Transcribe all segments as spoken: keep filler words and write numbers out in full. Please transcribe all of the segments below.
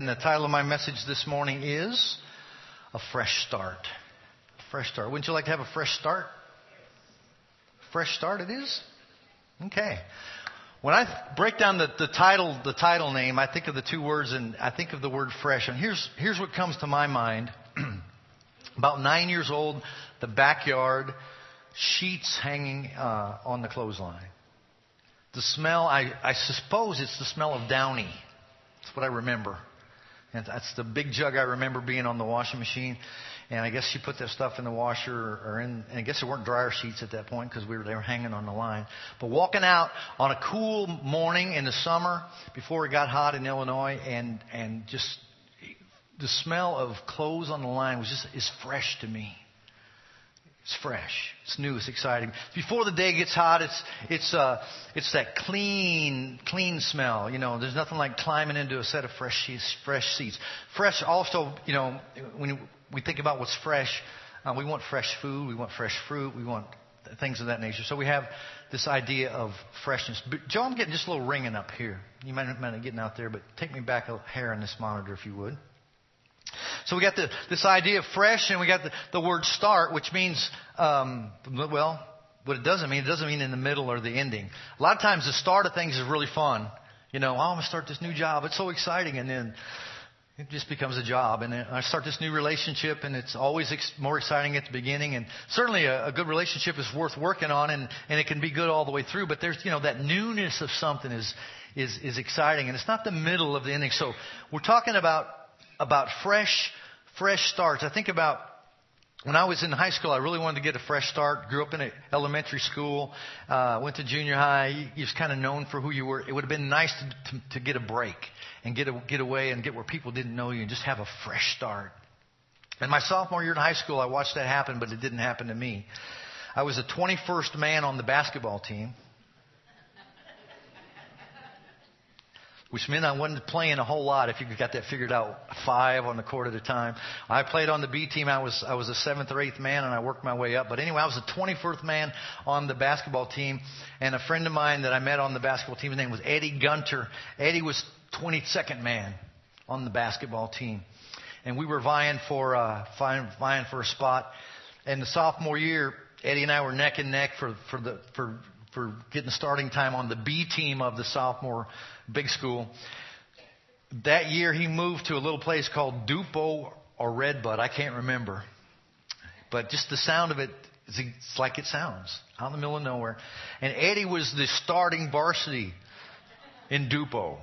And the title of my message this morning is A Fresh Start. A fresh start. Wouldn't you like to have a fresh start? Fresh start it is? Okay. When I break down the, the title, the title name, I think of the two words and I think of the word fresh. And here's, here's what comes to my mind. About nine years old, the backyard, sheets hanging uh, on the clothesline. The smell, I, I suppose it's the smell of Downy. That's what I remember. And that's the big jug I remember being on the washing machine. And I guess she put that stuff in the washer or in, and I guess there weren't dryer sheets at that point because we were they were hanging on the line. But walking out on a cool morning in the summer before it got hot in Illinois, and and just the smell of clothes on the line was just is fresh to me. It's fresh. It's new. It's exciting. Before the day gets hot, it's it's uh it's that clean clean smell. You know, there's nothing like climbing into a set of fresh sheets, fresh seats. Fresh. Also, you know, when we think about what's fresh, uh, we want fresh food. We want fresh fruit. We want things of that nature. So we have this idea of freshness. But Joe, I'm getting just a little ringing up here. You might not be getting out there, but take me back a hair on this monitor if you would. So we got the, this idea of fresh, and we got the, the word start, which means, um, well, what it doesn't mean, it doesn't mean in the middle or the ending. A lot of times the start of things is really fun. You know, oh, I'm going to start this new job. It's so exciting. And then it just becomes a job. And then I start this new relationship, and it's always ex- more exciting at the beginning. And certainly a, a good relationship is worth working on, and, and it can be good all the way through. But there's, you know, that newness of something is, is, is exciting. And it's not the middle of the ending. So we're talking about About fresh, fresh starts. I think about when I was in high school, I really wanted to get a fresh start. Grew up in an elementary school, uh, went to junior high. You, you was kind of known for who you were. It would have been nice to, to, to get a break and get a, get away and get where people didn't know you and just have a fresh start. And my sophomore year in high school, I watched that happen, but it didn't happen to me. I was the twenty-first man on the basketball team, which meant I wasn't playing a whole lot if you got that figured out, five on the court at a time. I played on the B team. I was I was a seventh or eighth man, and I worked my way up. But anyway, I was the twenty-first man on the basketball team, and a friend of mine that I met on the basketball team, his name was Eddie Gunter. Eddie was twenty-second man on the basketball team, and we were vying for uh, vying, vying for a spot. And the sophomore year, Eddie and I were neck and neck for for the for. for getting starting time on the B team of the sophomore big school. That year he moved to a little place called Dupo or Redbud. I can't remember. But just the sound of it, it's like it sounds. Out in the middle of nowhere. And Eddie was the starting varsity in Dupo.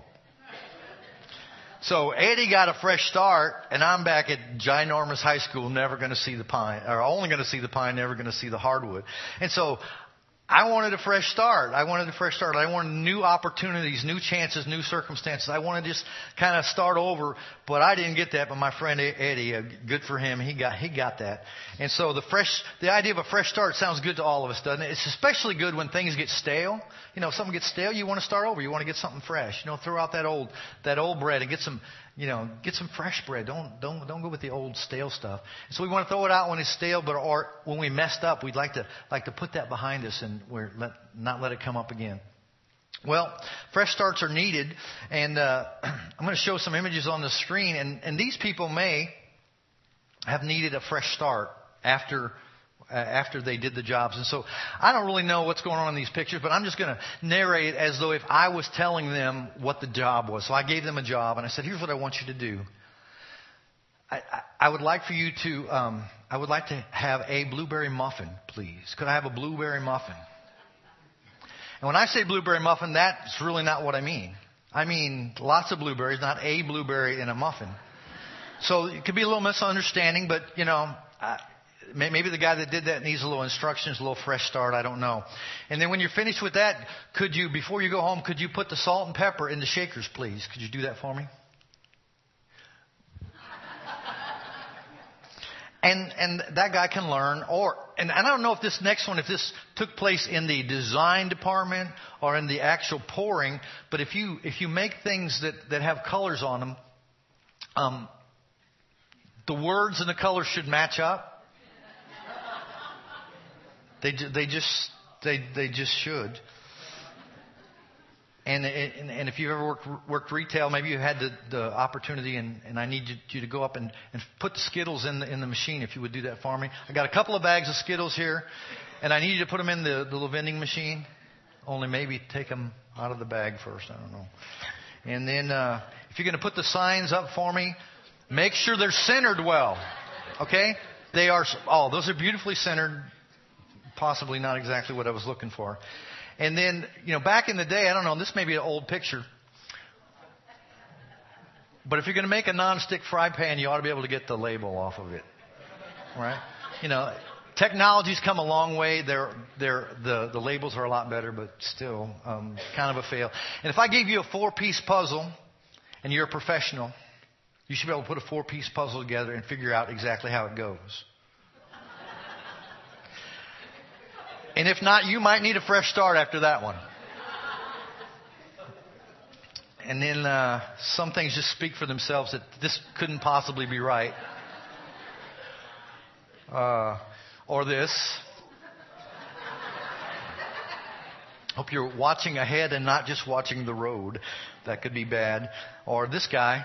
So Eddie got a fresh start, and I'm back at ginormous high school, never going to see the pine, or only going to see the pine, never going to see the hardwood. And so I wanted a fresh start. I wanted a fresh start. I wanted new opportunities, new chances, new circumstances. I wanted to just kind of start over, but I didn't get that. But my friend Eddie, uh, good for him, he got he got that. And so the fresh, the idea of a fresh start sounds good to all of us, doesn't it? It's especially good when things get stale. You know, if something gets stale, you want to start over. You want to get something fresh. You know, throw out that old that old bread and get some. You know, get some fresh bread. Don't don't don't go with the old stale stuff. So we want to throw it out when it's stale, but or when we messed up, we'd like to like to put that behind us and we're let, not let it come up again. Well, fresh starts are needed, and uh, I'm going to show some images on the screen, and, and these people may have needed a fresh start after. Uh, after they did the jobs. And so I don't really know what's going on in these pictures, but I'm just going to narrate as though if I was telling them what the job was. So I gave them a job, and I said, here's what I want you to do. I, I, I would like for you to, um, I would like to have a blueberry muffin, please. Could I have a blueberry muffin? And when I say blueberry muffin, that's really not what I mean. I mean lots of blueberries, not a blueberry in a muffin. So it could be a little misunderstanding, but, you know, I, maybe the guy that did that needs a little instructions, a little fresh start. I don't know. And then when you're finished with that, could you, before you go home, could you put the salt and pepper in the shakers, please? Could you do that for me? And and that guy can learn. Or and, and I don't know if this next one, if this took place in the design department or in the actual pouring. But if you if you make things that, that have colors on them, um, the words and the colors should match up. They they just they they just should. And, and and if you've ever worked, worked retail, maybe you had the, the opportunity, and, and I need you, you to go up and, and put the Skittles in the, in the machine, if you would do that for me. I got a couple of bags of Skittles here, and I need you to put them in the, the little vending machine. Only maybe take them out of the bag first. I don't know. And then uh, if you're going to put the signs up for me, make sure they're centered well. Okay? They are. Oh, those are beautifully centered. Possibly not exactly what I was looking for. And then, you know, back in the day, I don't know, this may be an old picture. But if you're going to make a nonstick fry pan, you ought to be able to get the label off of it. Right? You know, technology's come a long way. They're, they're, the, the labels are a lot better, but still um, kind of a fail. And if I gave you a four-piece puzzle and you're a professional, you should be able to put a four-piece puzzle together and figure out exactly how it goes. And if not, you might need a fresh start after that one. And then uh, some things just speak for themselves that this couldn't possibly be right. Uh, or this. Hope you're watching ahead and not just watching the road. That could be bad. Or this guy.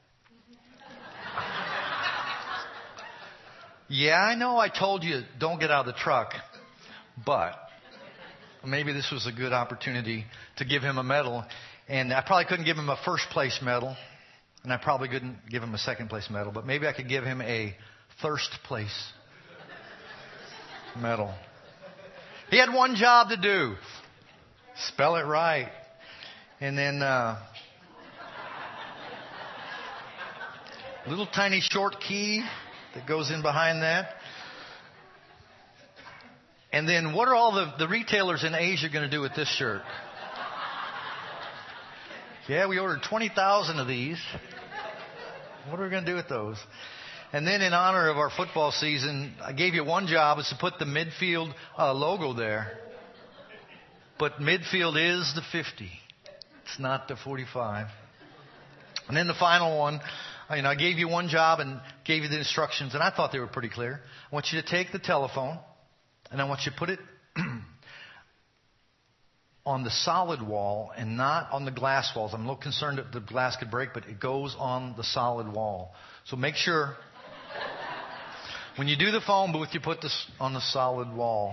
Yeah, I know I told you don't get out of the truck. But maybe this was a good opportunity to give him a medal. And I probably couldn't give him a first place medal. And I probably couldn't give him a second place medal. But maybe I could give him a thirst place medal. He had one job to do. Spell it right. And then uh, little tiny short key that goes in behind that. And then what are all the, the retailers in Asia going to do with this shirt? Yeah, we ordered twenty thousand of these. What are we going to do with those? And then in honor of our football season, I gave you one job, is to put the midfield uh, logo there. But midfield is the fifty. It's not the forty-five. And then the final one, you know, I gave you one job and gave you the instructions, and I thought they were pretty clear. I want you to take the telephone, and I want you to put it on the solid wall and not on the glass walls. I'm a little concerned that the glass could break, but it goes on the solid wall. So make sure when you do the phone booth, you put this on the solid wall.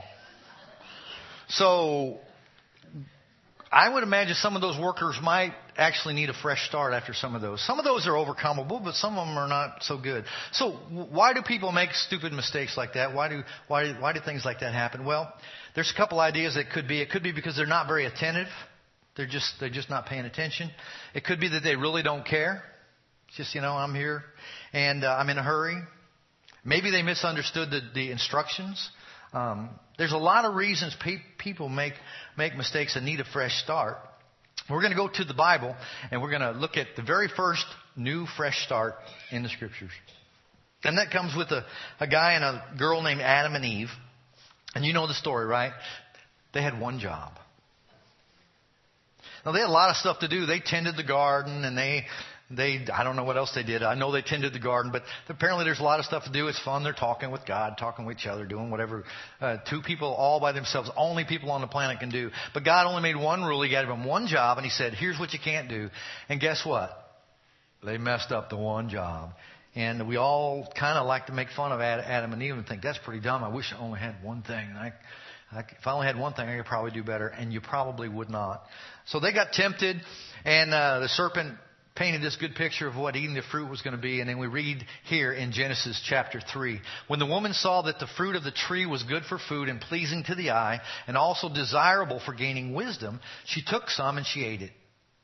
So I would imagine some of those workers might actually need a fresh start after some of those. Some of those are overcomable, but some of them are not so good. So why do people make stupid mistakes like that? Why do why why do things like that happen? Well, there's a couple ideas that could be. It could be because they're not very attentive. They're just they're just not paying attention. It could be that they really don't care. It's just, you know, I'm here and uh, I'm in a hurry. Maybe they misunderstood the, the instructions. Um, there's a lot of reasons pe- people make make mistakes and need a fresh start. We're going to go to the Bible, and we're going to look at the very first new fresh start in the Scriptures. And that comes with a, a guy and a girl named Adam and Eve. And you know the story, right? They had one job. Now, they had a lot of stuff to do. They tended the garden, and they... They, I don't know what else they did. I know they tended the garden, but apparently there's a lot of stuff to do. It's fun. They're talking with God, talking with each other, doing whatever uh, two people all by themselves, only people on the planet can do. But God only made one rule. He gave them one job, and He said, here's what you can't do. And guess what? They messed up the one job. And we all kind of like to make fun of Adam and Eve and think, that's pretty dumb. I wish I only had one thing. I, I, if I only had one thing, I could probably do better. And you probably would not. So they got tempted, and uh, the serpent painted this good picture of what eating the fruit was going to be. And then we read here in Genesis chapter three. When the woman saw that the fruit of the tree was good for food and pleasing to the eye and also desirable for gaining wisdom, she took some and she ate it.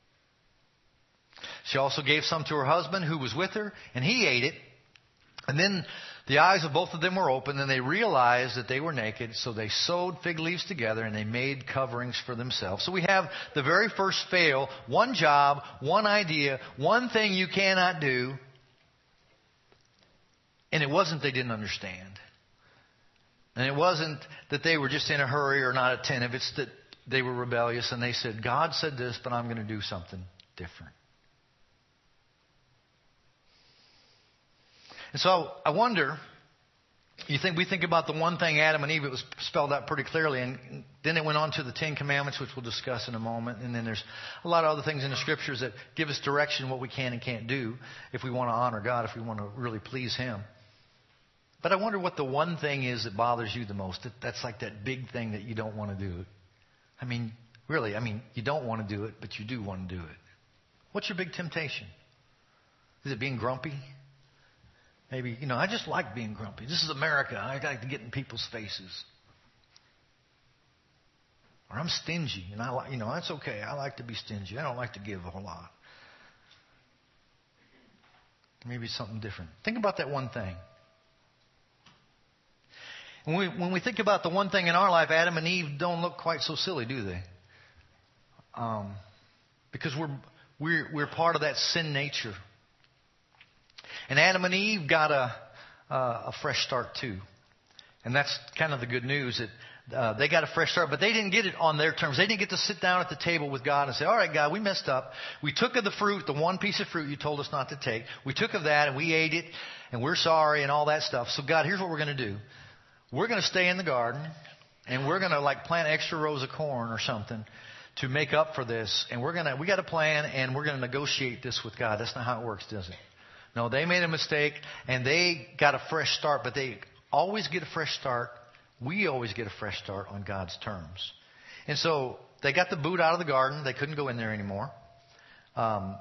She also gave some to her husband who was with her, and he ate it. And then the eyes of both of them were opened, and they realized that they were naked. So they sewed fig leaves together, and they made coverings for themselves. So we have the very first fail, one job, one idea, one thing you cannot do. And it wasn't they didn't understand. And it wasn't that they were just in a hurry or not attentive. It's that they were rebellious, and they said, God said this, but I'm going to do something different. And so I wonder You think we think about the one thing, Adam and Eve, it was spelled out pretty clearly. And then it went on to the Ten Commandments, which we'll discuss in a moment. And then there's a lot of other things in the Scriptures that give us direction what we can and can't do if we want to honor God, if we want to really please Him. But I wonder what the one thing is that bothers you the most. That, that's like that big thing that you don't want to do. I mean, really, I mean, you don't want to do it, but you do want to do it. What's your big temptation? Is it being grumpy? Maybe, you know, I just like being grumpy. This is America. I like to get in people's faces. Or I'm stingy, and I like, you know, that's okay. I like to be stingy. I don't like to give a whole lot. Maybe something different. Think about that one thing. When we, when we think about the one thing in our life, Adam and Eve don't look quite so silly, do they? Um, because we're we're we're part of that sin nature. And Adam and Eve got a, uh, a fresh start too. And that's kind of the good news, that uh, they got a fresh start, but they didn't get it on their terms. They didn't get to sit down at the table with God and say, all right, God, we messed up. We took of the fruit, the one piece of fruit you told us not to take. We took of that and we ate it and we're sorry and all that stuff. So God, here's what we're going to do. We're going to stay in the garden and we're going to like plant extra rows of corn or something to make up for this. And we're going to, we got a plan and we're going to negotiate this with God. That's not how it works, does it? No, they made a mistake, and they got a fresh start, but they always get a fresh start. We always get a fresh start on God's terms. And so they got the boot out of the garden. They couldn't go in there anymore. Um,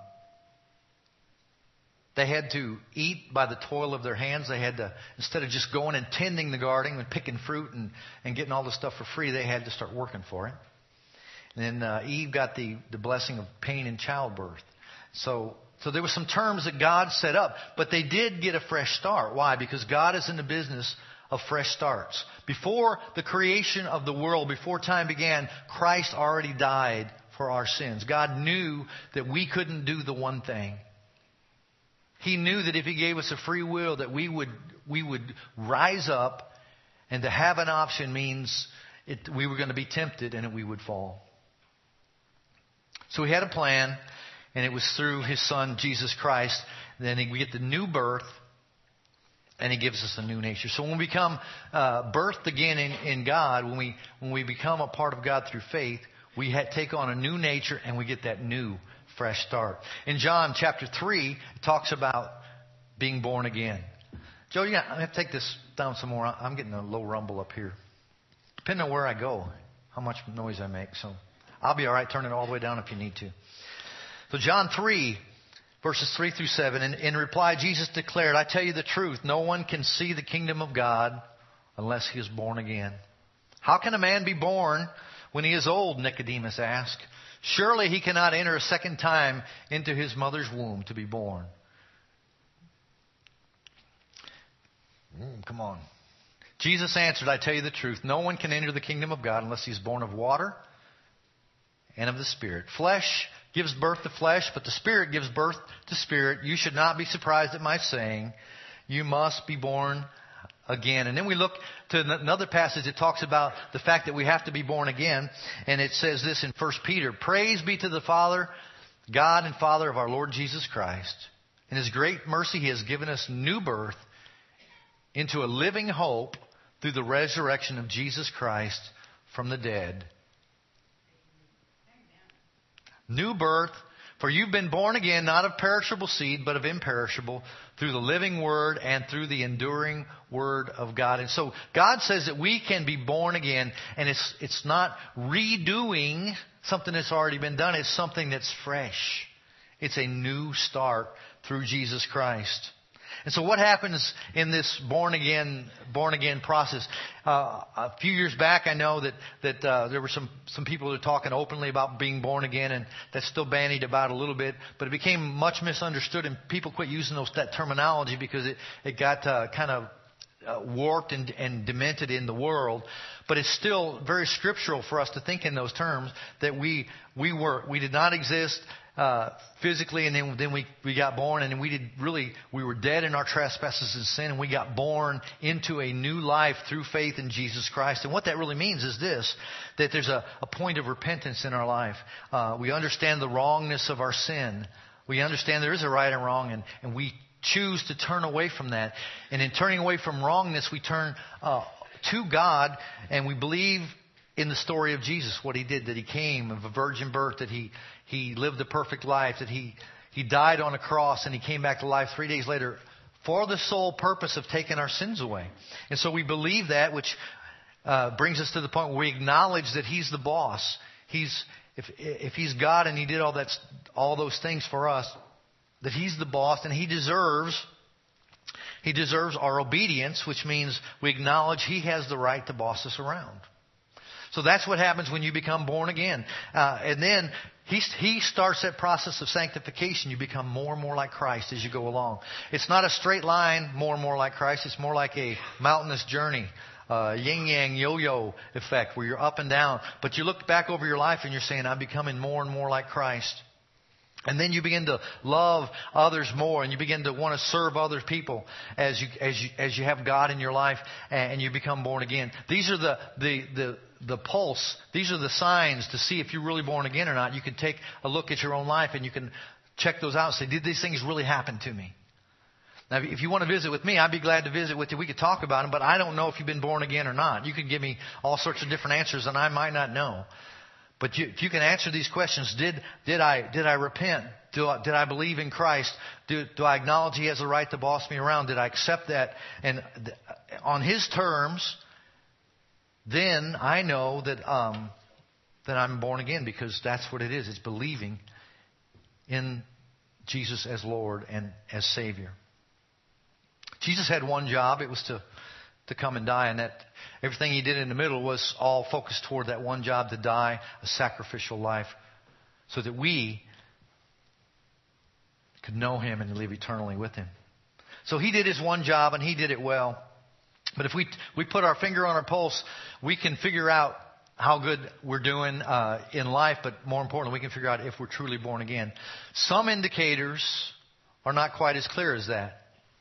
they had to eat by the toil of their hands. They had to, instead of just going and tending the garden and picking fruit and, and getting all this stuff for free, they had to start working for it. And then uh, Eve got the, the blessing of pain in childbirth. So... So there were some terms that God set up, but they did get a fresh start. Why? Because God is in the business of fresh starts. Before the creation of the world, before time began, Christ already died for our sins. God knew that we couldn't do the one thing. He knew that if He gave us a free will, that we would we would rise up, and to have an option means it, we were going to be tempted and that we would fall. So He had a plan. And it was through His Son, Jesus Christ. Then we get the new birth, and He gives us a new nature. So when we become uh, birthed again in, in God, when we when we become a part of God through faith, we ha- take on a new nature, and we get that new, fresh start. In John chapter three, it talks about being born again. Joe, yeah, I have to take this down some more. I'm getting a low rumble up here. Depending on where I go, how much noise I make. So I'll be all right. Turn it all the way down if you need to. So John three, verses three through seven, in, in reply, Jesus declared, I tell you the truth, no one can see the kingdom of God unless he is born again. How can a man be born when he is old? Nicodemus asked. Surely he cannot enter a second time into his mother's womb to be born. Mm, come on. Jesus answered, I tell you the truth, no one can enter the kingdom of God unless he is born of water and of the Spirit. Flesh gives birth to flesh, but the Spirit gives birth to spirit. You should not be surprised at my saying, you must be born again. And then we look to another passage that talks about the fact that we have to be born again. And it says this in First Peter, praise be to the Father, God and Father of our Lord Jesus Christ. In His great mercy, He has given us new birth into a living hope through the resurrection of Jesus Christ from the dead. New birth, for you've been born again, not of perishable seed, but of imperishable, through the living Word and through the enduring Word of God. And so God says that we can be born again, and it's it's not redoing something that's already been done. It's something that's fresh. It's a new start through Jesus Christ. And so what happens in this born again, born again process? Uh, a few years back, I know that, that, uh, there were some, some people who were talking openly about being born again, and that's still bandied about a little bit, but it became much misunderstood, and people quit using those, that terminology because it, it got, uh, kind of, uh, warped and, and demented in the world. But it's still very scriptural for us to think in those terms that we, we were, we did not exist, Uh, physically, and then then we, we got born, and we did really we were dead in our trespasses and sin, and we got born into a new life through faith in Jesus Christ. And what that really means is this: that there's a, a point of repentance in our life. Uh, we understand the wrongness of our sin. We understand there is a right and wrong, and, and we choose to turn away from that. And in turning away from wrongness, we turn uh, to God, and we believe in the story of Jesus, what He did, that He came of a virgin birth, that He He lived a perfect life, that He He died on a cross, and He came back to life three days later for the sole purpose of taking our sins away. And so we believe that, which uh, brings us to the point where we acknowledge that He's the boss. He's if if He's God and He did all that all those things for us, that He's the boss, and He deserves He deserves our obedience, which means we acknowledge He has the right to boss us around. So that's what happens when you become born again. Uh, and then he, he starts that process of sanctification. You become more and more like Christ as you go along. It's not a straight line, more and more like Christ. It's more like a mountainous journey. Uh, yin-yang, yo-yo effect, where you're up and down. But you look back over your life and you're saying, I'm becoming more and more like Christ. And then you begin to love others more, and you begin to want to serve other people as you as you as you have God in your life, and you become born again. These are the the the the pulse. These are the signs to see if you're really born again or not. You can take a look at your own life, and you can check those out and say, did these things really happen to me? Now, if you want to visit with me, I'd be glad to visit with you. We could talk about them, but I don't know if you've been born again or not. You can give me all sorts of different answers, and I might not know. But you, if you can answer these questions, did did I did I repent? Do I, did I believe in Christ? Do, do I acknowledge He has the right to boss me around? Did I accept that? And th- on His terms, then I know that um, that I'm born again, because that's what it is. It's believing in Jesus as Lord and as Savior. Jesus had one job. It was to to come and die, and that everything He did in the middle was all focused toward that one job, to die a sacrificial life, so that we could know Him and live eternally with Him. So He did His one job, and He did it well. But if we we put our finger on our pulse, we can figure out how good we're doing uh, in life, but more importantly, we can figure out if we're truly born again. Some indicators are not quite as clear as that.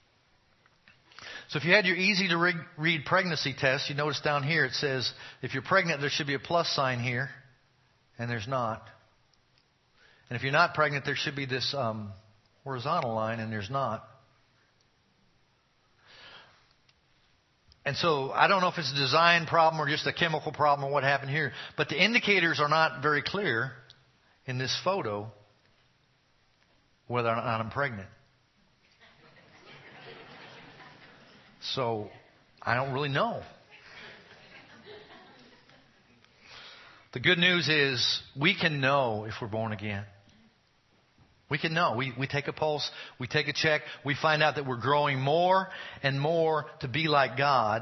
So if you had your easy to re- read pregnancy test, you notice down here it says, if you're pregnant, there should be a plus sign here, and there's not. And if you're not pregnant, there should be this um, horizontal line, and there's not. And so I don't know if it's a design problem or just a chemical problem or what happened here, but the indicators are not very clear in this photo whether or not I'm pregnant. So I don't really know. The good news is we can know if we're born again. We can know. We, we take a pulse. We take a check. We find out that we're growing more and more to be like God.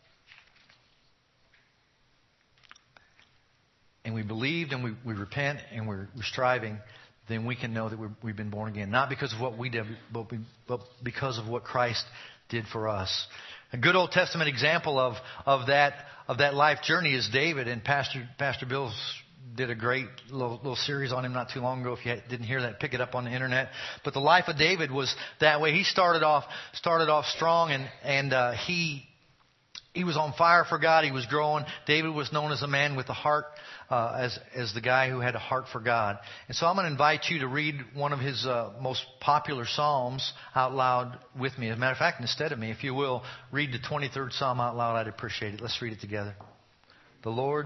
And we believed, and we, we repent, and we're, we're striving. Then we can know that we're, we've been born again. Not because of what we did, but, we, but because of what Christ did for us. A good Old Testament example of, of that of that life journey is David, and Pastor Pastor Bill did a great little, little series on him not too long ago. If you didn't hear that, pick it up on the internet. But the life of David was that way. He started off started off strong, and and uh, he he was on fire for God. He was growing. David was known as a man with a heart, uh, as as the guy who had a heart for God. And so I'm going to invite you to read one of his uh, most popular psalms out loud with me. As a matter of fact, instead of me, if you will, read the twenty-third Psalm out loud. I'd appreciate it. Let's read it together. The Lord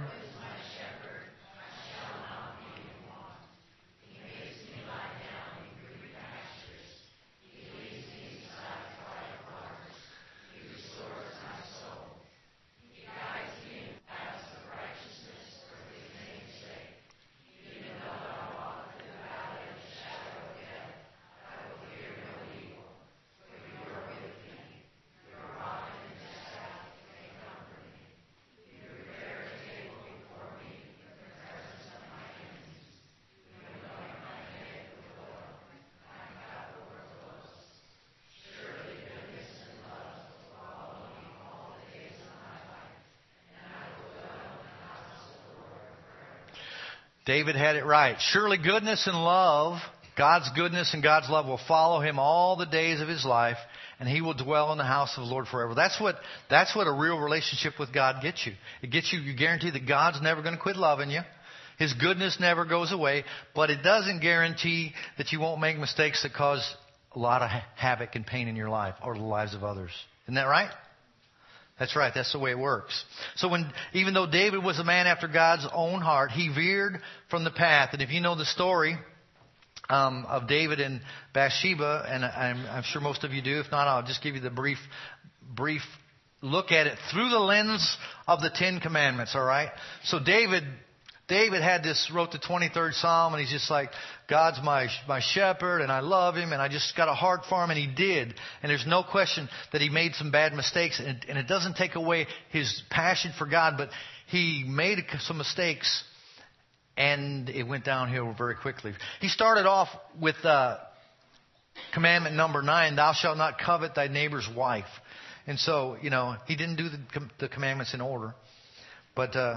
David had it right. Surely goodness and love, God's goodness and God's love will follow him all the days of his life, and he will dwell in the house of the Lord forever. That's what that's what a real relationship with God gets you. It gets you, you guarantee that God's never going to quit loving you. His goodness never goes away, but it doesn't guarantee that you won't make mistakes that cause a lot of ha- havoc and pain in your life or the lives of others. Isn't that right? That's right. That's the way it works. So when, even though David was a man after God's own heart, he veered from the path. And if you know the story um, of David and Bathsheba, and I'm, I'm sure most of you do. If not, I'll just give you the brief, brief look at it through the lens of the Ten Commandments. All right. So David. David had this, wrote the twenty-third Psalm, and he's just like, God's my my shepherd, and I love him, and I just got a heart for him, and he did. And there's no question that he made some bad mistakes, and it, and it doesn't take away his passion for God, but he made some mistakes, and it went downhill very quickly. He started off with uh, commandment number nine, thou shalt not covet thy neighbor's wife. And so, you know, he didn't do the, the commandments in order, but... Uh,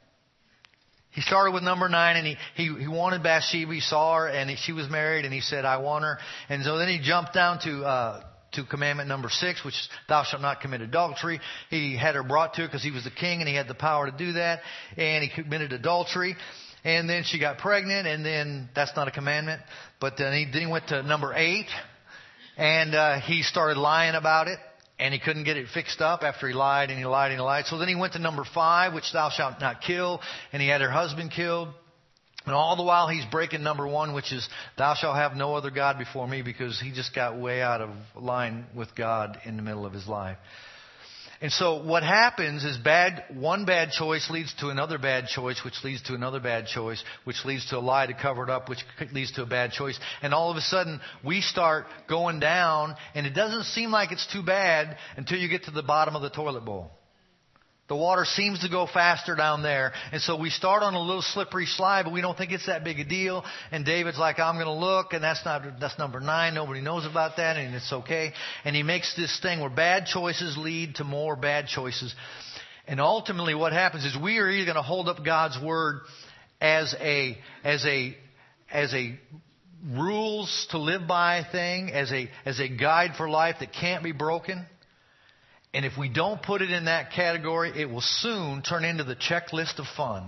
He started with number nine, and he, he, he wanted Bathsheba. He saw her, and he, she was married, and he said, I want her. And so then he jumped down to uh, to commandment number six, which is, thou shalt not commit adultery. He had her brought to it because he was the king, and he had the power to do that. And he committed adultery. And then she got pregnant, and then that's not a commandment. But then he, then he went to number eight, and uh, he started lying about it. And he couldn't get it fixed up after he lied and he lied and he lied. So then he went to number five, which thou shalt not kill. And he had her husband killed. And all the while he's breaking number one, which is thou shalt have no other God before me, because he just got way out of line with God in the middle of his life. And so what happens is bad, one bad choice leads to another bad choice, which leads to another bad choice, which leads to a lie to cover it up, which leads to a bad choice. And all of a sudden, we start going down, and it doesn't seem like it's too bad until you get to the bottom of the toilet bowl. The water seems to go faster down there. And so we start on a little slippery slide, but we don't think it's that big a deal. And David's like, I'm going to look, and that's not, that's number nine. Nobody knows about that, and it's okay. And he makes this thing where bad choices lead to more bad choices. And ultimately what happens is we are either going to hold up God's word as a, as a, as a rules to live by thing, as a, as a guide for life that can't be broken. And if we don't put it in that category, it will soon turn into the checklist of fun.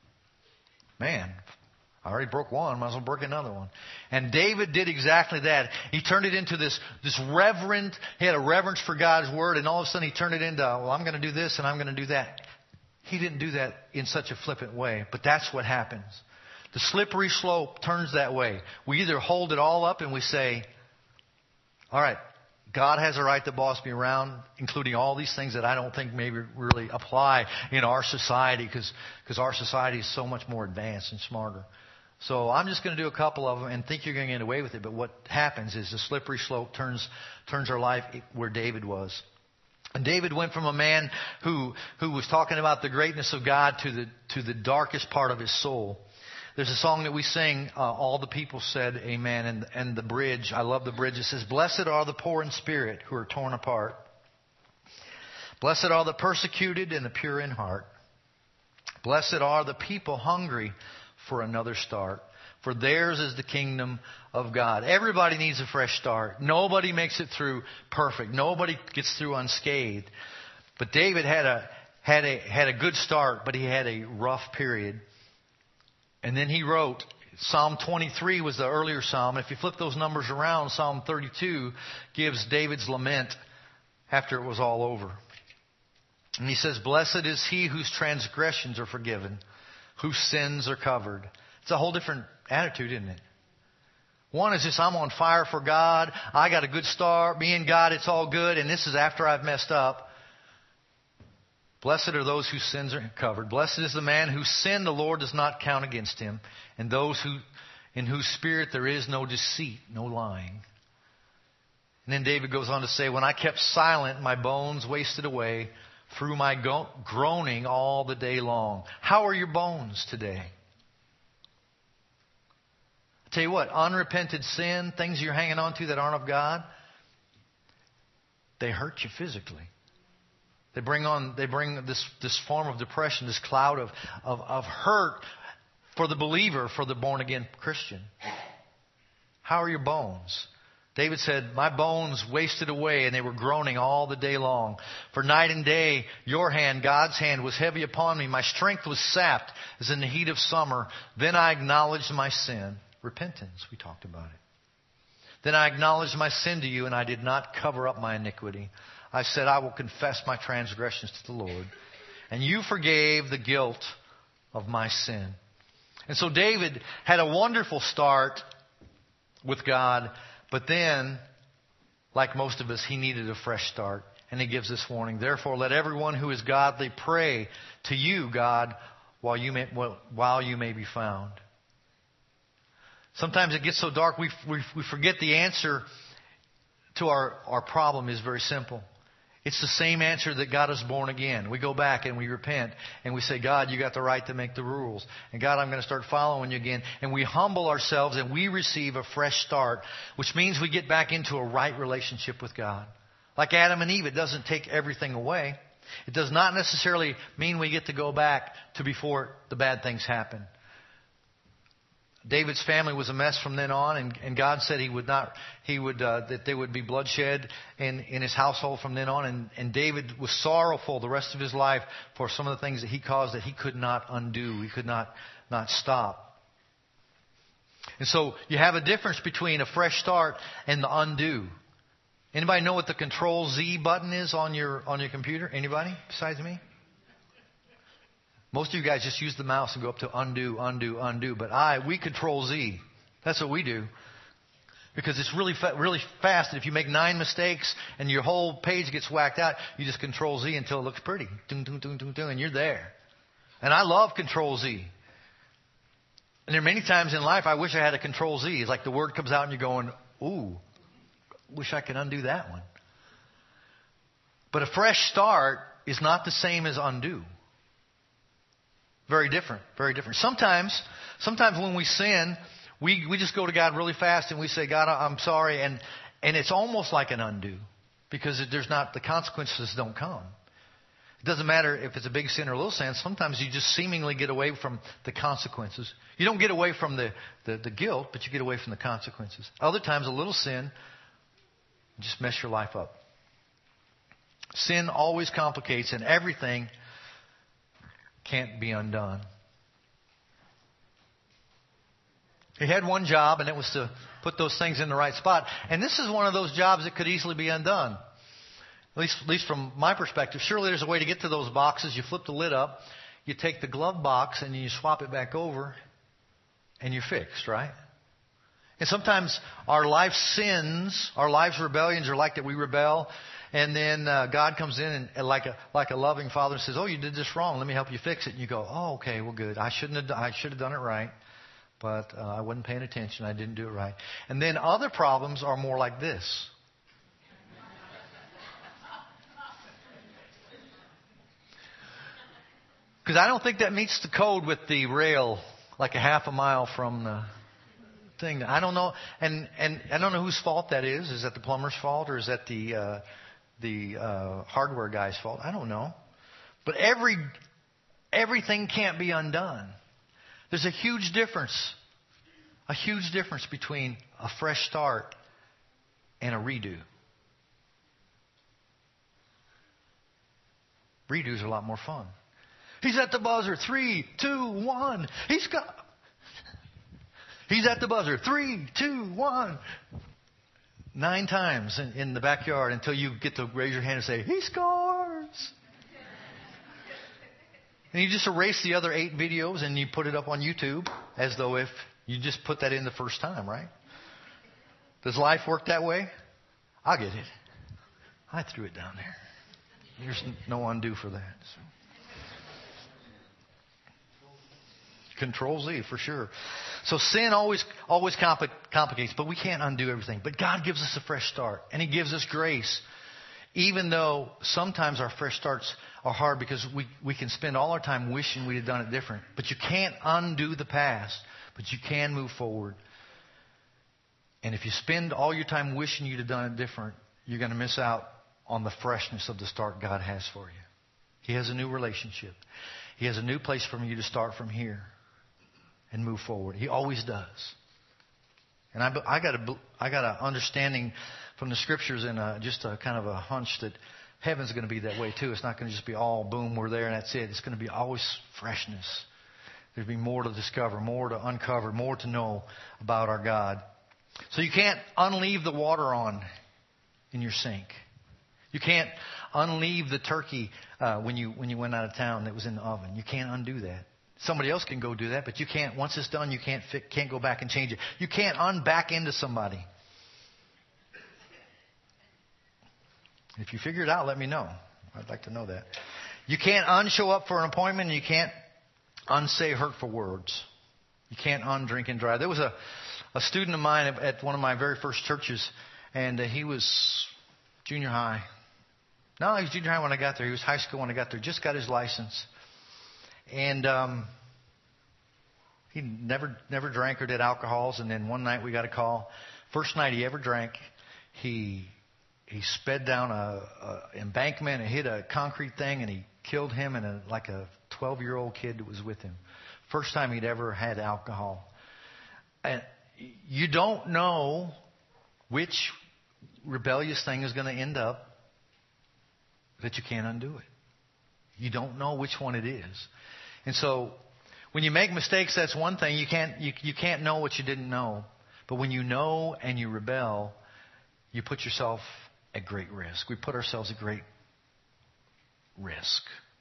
Man, I already broke one, might as well break another one. And David did exactly that. He turned it into this, this reverent, he had a reverence for God's word, and all of a sudden he turned it into, well, I'm going to do this and I'm going to do that. He didn't do that in such a flippant way, but that's what happens. The slippery slope turns that way. We either hold it all up and we say, all right, God has a right to boss me around, including all these things that I don't think maybe really apply in our society, because because our society is so much more advanced and smarter. So I'm just going to do a couple of them and think you're going to get away with it. But what happens is the slippery slope turns turns our life where David was. And David went from a man who who was talking about the greatness of God to the to the darkest part of his soul. There's a song that we sing, uh, all the people said amen, and, and the bridge, I love the bridge. It says, blessed are the poor in spirit who are torn apart. Blessed are the persecuted and the pure in heart. Blessed are the people hungry for another start. For theirs is the kingdom of God. Everybody needs a fresh start. Nobody makes it through perfect. Nobody gets through unscathed. But David had a, had a, had a good start, but he had a rough period. And then he wrote, Psalm twenty-three was the earlier psalm. If you flip those numbers around, Psalm thirty-two gives David's lament after it was all over. And he says, blessed is he whose transgressions are forgiven, whose sins are covered. It's a whole different attitude, isn't it? One is just, I'm on fire for God. I got a good start. Me and God, it's all good. And this is after I've messed up. Blessed are those whose sins are covered. Blessed is the man whose sin the Lord does not count against him, and those who, in whose spirit there is no deceit, no lying. And then David goes on to say, when I kept silent, my bones wasted away through my go- groaning all the day long. How are your bones today? I tell you what, unrepented sin, things you're hanging on to that aren't of God, they hurt you physically. They bring on, they bring this, this form of depression, this cloud of, of, of hurt for the believer, for the born-again Christian. How are your bones? David said, my bones wasted away and they were groaning all the day long. For night and day, your hand, God's hand, was heavy upon me. My strength was sapped as in the heat of summer. Then I acknowledged my sin. Repentance, we talked about it. Then I acknowledged my sin to you, and I did not cover up my iniquity. I said, I will confess my transgressions to the Lord. And you forgave the guilt of my sin. And so David had a wonderful start with God, but then, like most of us, he needed a fresh start. And he gives this warning. Therefore, let everyone who is godly pray to you, God, while you may, while you may be found. Sometimes it gets so dark we, we, we forget the answer to our, our problem is very simple. It's the same answer that got us born again. We go back and we repent and we say, God, you got the right to make the rules. And God, I'm going to start following you again. And we humble ourselves and we receive a fresh start, which means we get back into a right relationship with God. Like Adam and Eve, it doesn't take everything away. It does not necessarily mean we get to go back to before the bad things happen. David's family was a mess from then on, and, and God said He would not, He would uh, that there would be bloodshed in, in his household from then on. And, and David was sorrowful the rest of his life for some of the things that he caused that he could not undo. He could not not stop. And so you have a difference between a fresh start and the undo. Anybody know what the Control Z button is on your on your computer? Anybody besides me? Most of you guys just use the mouse and go up to undo, undo, undo. But I, we Control Z. That's what we do. Because it's really fa- really fast. And if you make nine mistakes and your whole page gets whacked out, you just Control Z until it looks pretty. Dun, dun, dun, dun, dun, and you're there. And I love Control Z. And there are many times in life I wish I had a Control Z. It's like the word comes out and you're going, ooh, wish I could undo that one. But a fresh start is not the same as undo. Very different, very different. Sometimes, sometimes when we sin, we, we just go to God really fast and we say, God, I'm sorry. And, and it's almost like an undo because there's not, the consequences don't come. It doesn't matter if it's a big sin or a little sin. Sometimes you just seemingly get away from the consequences. You don't get away from the, the, the guilt, but you get away from the consequences. Other times a little sin just mess your life up. Sin always complicates, and everything can't be undone. He had one job, and it was to put those things in the right spot. And this is one of those jobs that could easily be undone. At least, at least from my perspective. Surely there's a way to get to those boxes. You flip the lid up, you take the glove box, and you swap it back over, and you're fixed, right? And sometimes our life sins, our life's rebellions are like that. We rebel, and then uh, God comes in and, and like a like a loving father says, "Oh, you did this wrong. Let me help you fix it." And you go, "Oh, okay, well, good. I shouldn't have. I should have done it right, but uh, I wasn't paying attention. I didn't do it right." And then other problems are more like this. Because I don't think that meets the code with the rail, like a half a mile from the thing. I don't know, and and I don't know whose fault that is. Is that the plumber's fault, or is that the uh, the uh, hardware guy's fault? I don't know. But every everything can't be undone. There's a huge difference, a huge difference between a fresh start and a redo. Redos are a lot more fun. He's at the buzzer. Three, two, one. He's got. He's at the buzzer. Three, two, one. Nine times in, in the backyard until you get to raise your hand and say, he scores. And you just erase the other eight videos and you put it up on YouTube as though if you just put that in the first time, right? Does life work that way? I'll get it. I threw it down there. There's no undo for that. So. Control Z for sure. So sin always always compli- complicates, but we can't undo everything. But God gives us a fresh start, and He gives us grace. Even though sometimes our fresh starts are hard because we, we can spend all our time wishing we'd have done it different. But you can't undo the past, but you can move forward. And if you spend all your time wishing you'd have done it different, you're going to miss out on the freshness of the start God has for you. He has a new relationship. He has a new place for you to start from here and move forward. He always does. And I, I got a, I got an understanding from the Scriptures and a, just a kind of a hunch that heaven's going to be that way too. It's not going to just be all boom, we're there and that's it. It's going to be always freshness. There'll be more to discover, more to uncover, more to know about our God. So you can't unleave the water on in your sink. You can't unleave the turkey uh, when you when you went out of town that was in the oven. You can't undo that. Somebody else can go do that, but you can't. Once it's done, you can't fi- can't go back and change it. You can't unback into somebody. If you figure it out, let me know. I'd like to know that. You can't unshow up for an appointment, and you can't unsay hurtful words. You can't undrink and drive. There was a, a student of mine at one of my very first churches, and uh, he was junior high. No, he was junior high when I got there. He was high school when I got there. Just got his license. And um, he never never drank or did alcohols. And then one night we got a call. First night he ever drank, he he sped down a, a embankment and hit a concrete thing, and he killed him and a, like a twelve-year-old kid that was with him. First time he'd ever had alcohol. And you don't know which rebellious thing is going to end up that you can't undo it. You don't know which one it is. And so when you make mistakes, that's one thing. You can't you, you can't know what you didn't know. But when you know and you rebel, you put yourself at great risk. We put ourselves at great risk.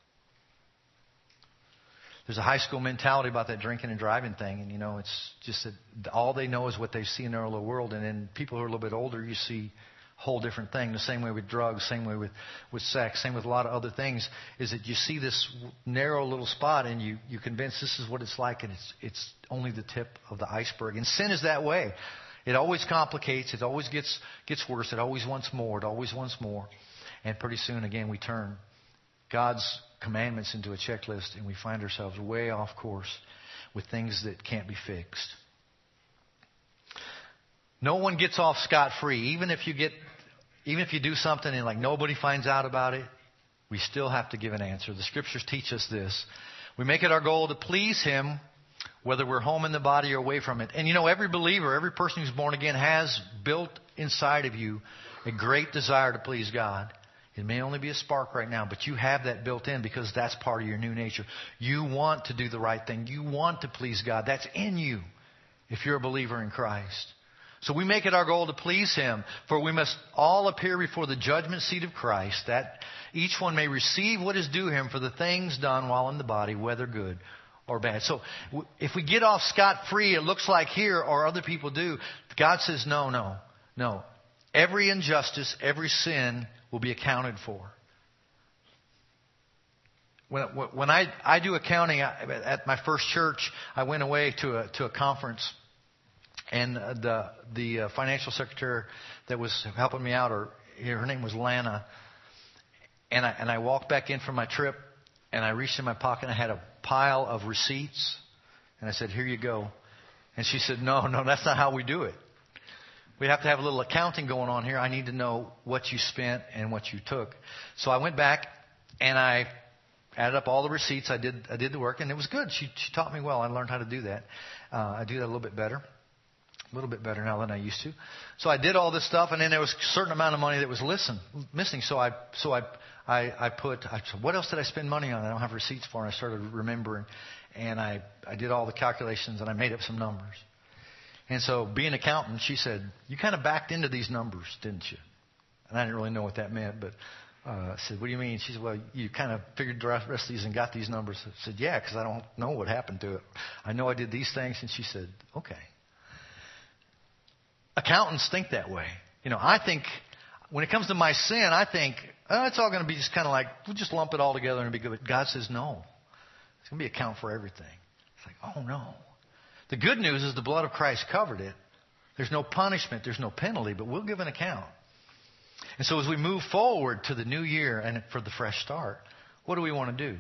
There's a high school mentality about that drinking and driving thing. And, you know, it's just that all they know is what they see in their little world. And then people who are a little bit older, you see a whole different thing. The same way with drugs, same way with, with sex, same with a lot of other things, is that you see this narrow little spot and you, you convince this is what it's like, and it's, it's only the tip of the iceberg. And sin is that way. It always complicates. It always gets, gets worse. It always wants more. It always wants more. And pretty soon, again, we turn God's commandments into a checklist, and we find ourselves way off course with things that can't be fixed. No one gets off scot-free. Even if you get, even if you do something and like nobody finds out about it, we still have to give an answer. The Scriptures teach us this. We make it our goal to please Him, whether we're home in the body or away from it. And you know, every believer, every person who's born again has built inside of you a great desire to please God. It may only be a spark right now, but you have that built in because that's part of your new nature. You want to do the right thing. You want to please God. That's in you if you're a believer in Christ. So we make it our goal to please Him, for we must all appear before the judgment seat of Christ, that each one may receive what is due him for the things done while in the body, whether good or bad. So if we get off scot-free, it looks like here, or other people do, God says, no, no, no. Every injustice, every sin will be accounted for. When, when I, I do accounting at my first church, I went away to a, to a conference. And the the financial secretary that was helping me out, or her name was Lana, and I and I walked back in from my trip, and I reached in my pocket and I had a pile of receipts, and I said, "Here you go." And she said, "No, no, that's not how we do it. We have to have a little accounting going on here. I need to know what you spent and what you took." So I went back and I added up all the receipts. I did I did the work, and it was good. She she taught me well. I learned how to do that. Uh, I do that a little bit better. A little bit better now than I used to. So I did all this stuff, and then there was a certain amount of money that was listen, missing. So I, so I, I, I put, I said, what else did I spend money on? I don't have receipts for. And I started remembering, and I, I did all the calculations, and I made up some numbers. And so, being an accountant, she said, "You kind of backed into these numbers, didn't you?" And I didn't really know what that meant, but uh, I said, "What do you mean?" She said, "Well, you kind of figured the rest of these and got these numbers." I said, "Yeah, because I don't know what happened to it. I know I did these things." And she said, "Okay." Accountants think that way. You know, I think when it comes to my sin, I think, oh, it's all going to be just kind of like, we'll just lump it all together and be good. But God says, no. It's going to be a count for everything. It's like, oh, no. The good news is the blood of Christ covered it. There's no punishment. There's no penalty, but we'll give an account. And so as we move forward to the new year and for the fresh start, what do we want to do?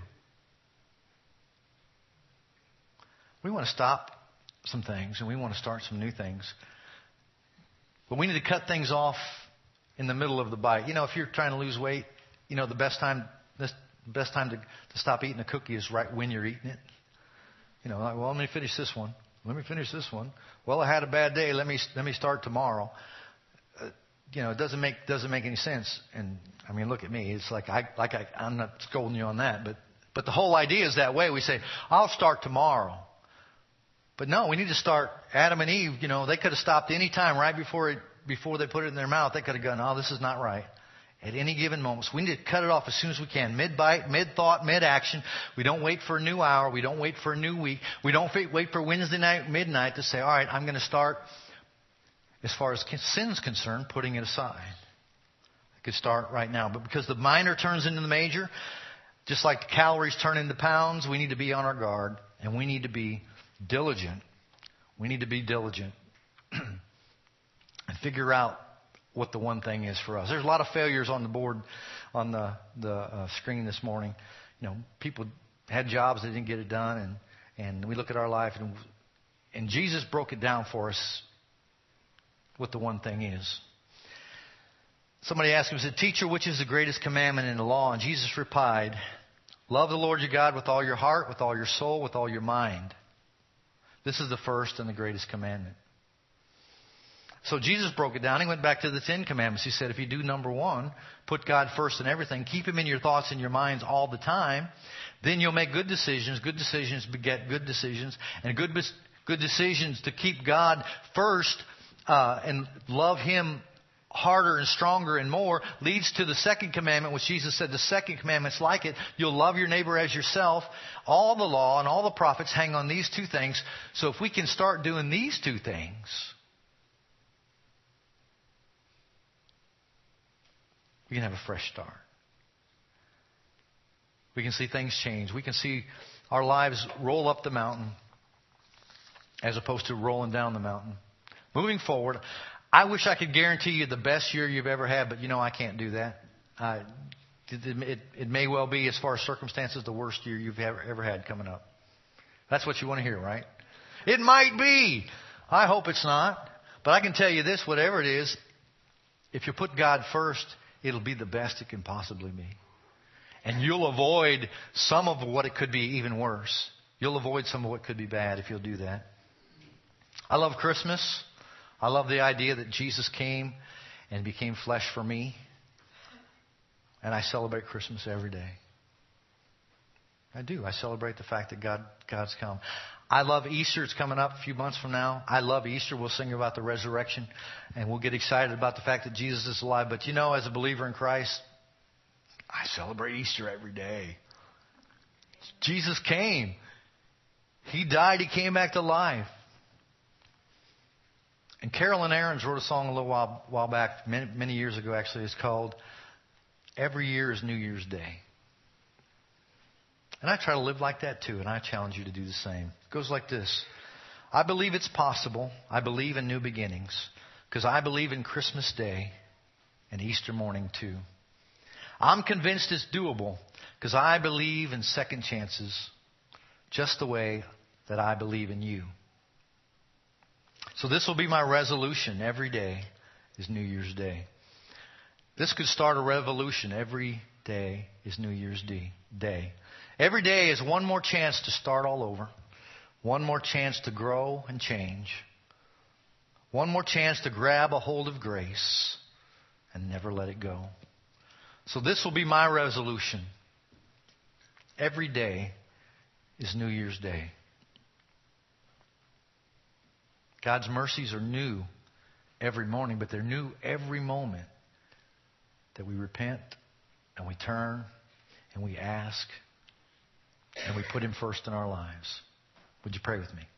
We want to stop some things and we want to start some new things. But we need to cut things off in the middle of the bite. You know, if you're trying to lose weight, you know, the best time, the best time to, to stop eating a cookie is right when you're eating it. You know, like, well, let me finish this one. Let me finish this one. Well, I had a bad day. Let me let me start tomorrow. Uh, you know, it doesn't make doesn't make any sense. And I mean, look at me. It's like I like I, I'm not scolding you on that, but but the whole idea is that way. We say, I'll start tomorrow. But no, we need to start. Adam and Eve, you know, they could have stopped any time right before it, before they put it in their mouth. They could have gone, oh, this is not right. At any given moment. So we need to cut it off as soon as we can. Mid-bite, mid-thought, mid-action. We don't wait for a new hour. We don't wait for a new week. We don't wait for Wednesday night, midnight to say, all right, I'm going to start, as far as sin's concerned, putting it aside. I could start right now. But because the minor turns into the major, just like the calories turn into pounds, we need to be on our guard. And we need to be diligent. We need to be diligent. And figure out what the one thing is for us. There's a lot of failures on the board, on the, the uh, screen this morning. You know, people had jobs, they didn't get it done. And, and we look at our life, and, and Jesus broke it down for us what the one thing is. Somebody asked him, said, Teacher, which is the greatest commandment in the law? And Jesus replied, love the Lord your God with all your heart, with all your soul, with all your mind. This is the first and the greatest commandment. So Jesus broke it down. He went back to the Ten Commandments. He said, if you do number one, put God first in everything, keep Him in your thoughts and your minds all the time, then you'll make good decisions. Good decisions beget good decisions. And good, good decisions to keep God first uh, and love Him harder and stronger and more leads to the second commandment, which Jesus said the second commandment's like it. You'll love your neighbor as yourself. All the law and all the prophets hang on these two things. So if we can start doing these two things, we can have a fresh start. We can see things change. We can see our lives roll up the mountain as opposed to rolling down the mountain. Moving forward, I wish I could guarantee you the best year you've ever had, but you know I can't do that. Uh, it, it, it may well be, as far as circumstances, the worst year you've ever, ever had coming up. That's what you want to hear, right? It might be. I hope it's not. But I can tell you this, whatever it is, if you put God first, it'll be the best it can possibly be. And you'll avoid some of what it could be even worse. You'll avoid some of what could be bad if you'll do that. I love Christmas. I love the idea that Jesus came and became flesh for me. And I celebrate Christmas every day. I do. I celebrate the fact that God, God's come. I love Easter. It's coming up a few months from now. I love Easter. We'll sing about the resurrection. And we'll get excited about the fact that Jesus is alive. But you know, as a believer in Christ, I celebrate Easter every day. Jesus came. He died. He came back to life. And Carolyn Aarons wrote a song a little while, while back, many, many years ago actually. It's called Every Year is New Year's Day. And I try to live like that too, and I challenge you to do the same. It goes like this. I believe it's possible. I believe in new beginnings because I believe in Christmas Day and Easter morning too. I'm convinced it's doable because I believe in second chances just the way that I believe in you. So this will be my resolution. Every day is New Year's Day. This could start a revolution. Every day is New Year's Day. Every day is one more chance to start all over. One more chance to grow and change. One more chance to grab a hold of grace and never let it go. So this will be my resolution. Every day is New Year's Day. God's mercies are new every morning, but they're new every moment that we repent and we turn and we ask and we put Him first in our lives. Would you pray with me?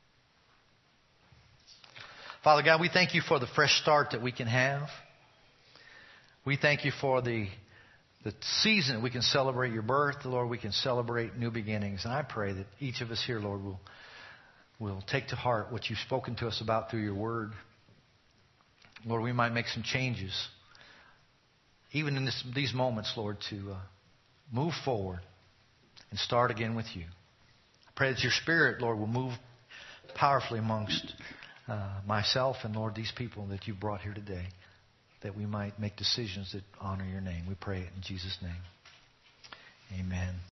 Father God, we thank You for the fresh start that we can have. We thank You for the, the season that we can celebrate Your birth. Lord, we can celebrate new beginnings. And I pray that each of us here, Lord, will We'll take to heart what You've spoken to us about through Your Word. Lord, we might make some changes, even in this, these moments, Lord, to uh, move forward and start again with You. I pray that Your Spirit, Lord, will move powerfully amongst uh, myself and, Lord, these people that You've brought here today, that we might make decisions that honor Your name. We pray it in Jesus' name. Amen.